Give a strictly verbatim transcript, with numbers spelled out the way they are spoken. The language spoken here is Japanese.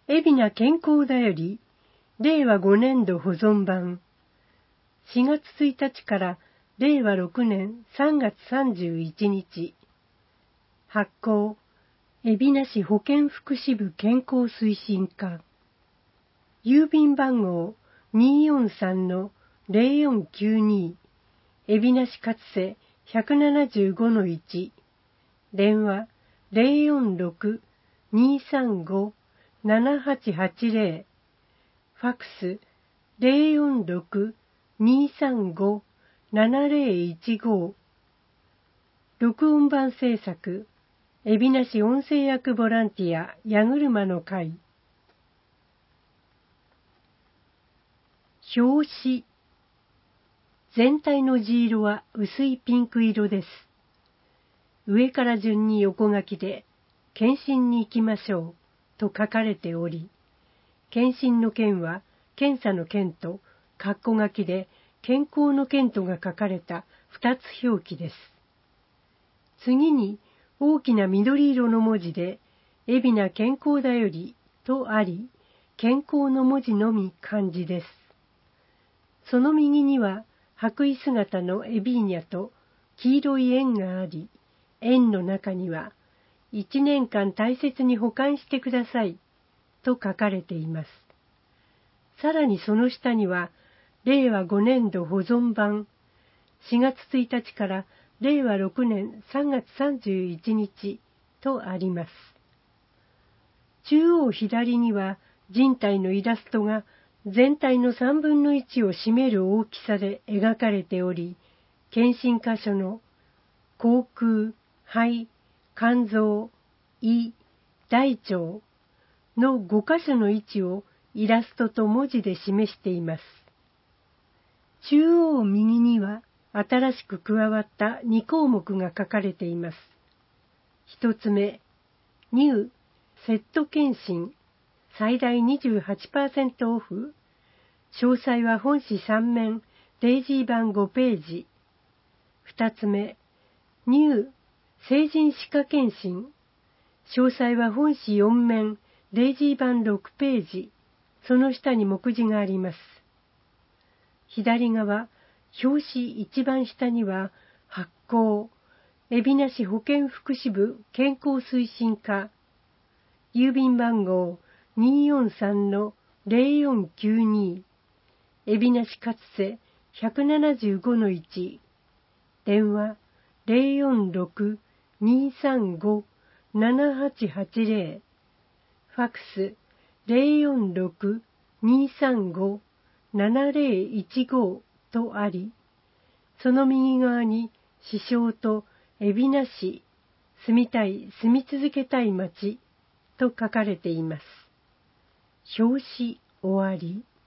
海老名健康だより、れいわごねんど保存版。しがつついたちかられいわろくねんさんがつさんじゅういちにち。発行、海老名市保健福祉部健康推進課。郵便番号 にーよんさんのぜろよんきゅうに、海老名市勝瀬 ひゃくななじゅうごのいち。電話 ぜろよんろく にーさんご ななはちはちぜろ。ファックス ぜろよんろく にーさんご ななぜろいちご。録音版制作、海老名市音声役ボランティア矢車の会。表紙。全体の地色は薄いピンク色です。上から順に横書きで、検診に行きましょうと書かれており、検診の検は検査の検と、括弧書きで健康の健とが書かれた二つ表記です。次に大きな緑色の文字で、海老名健康だよりとあり、健康の文字のみ漢字です。その右には白衣姿のエビーニャと黄色い円があり、円の中には、一年間大切に保管してくださいと書かれています。さらにその下には、れいわごねんど保存版、しがつついたちかられいわろくねんさんがつさんじゅういちにちとあります。中央左には人体のイラストが全体のさんぶんのいちを占める大きさで描かれており、検診箇所の口腔、肺、肝臓、胃、大腸のごかしょの位置をイラストと文字で示しています。中央右には新しく加わったにこうもくが書かれています。一つめ、ニュー、セット検診、最大 にじゅうはちパーセント オフ。詳細は本誌さんめん、デイジー版ごページ。二つ目、ニュー、成人歯科検診。詳細は本誌よんめん、デイジー版ろくページ。その下に目次があります。左側、表紙一番下には、発行、海老名市保健福祉部健康推進課、郵便番号 にーよんさんのぜろよんきゅうに、海老名市勝瀬 ひゃくななじゅうごのいち、電話 ぜろよんろく にーさんご ななはちはちぜろ、ファックス ぜろよんろく にーさんご ななぜろいちごとあり、その右側に市章と海老名市、住みたい、住み続けたい町と書かれています。表紙終わり。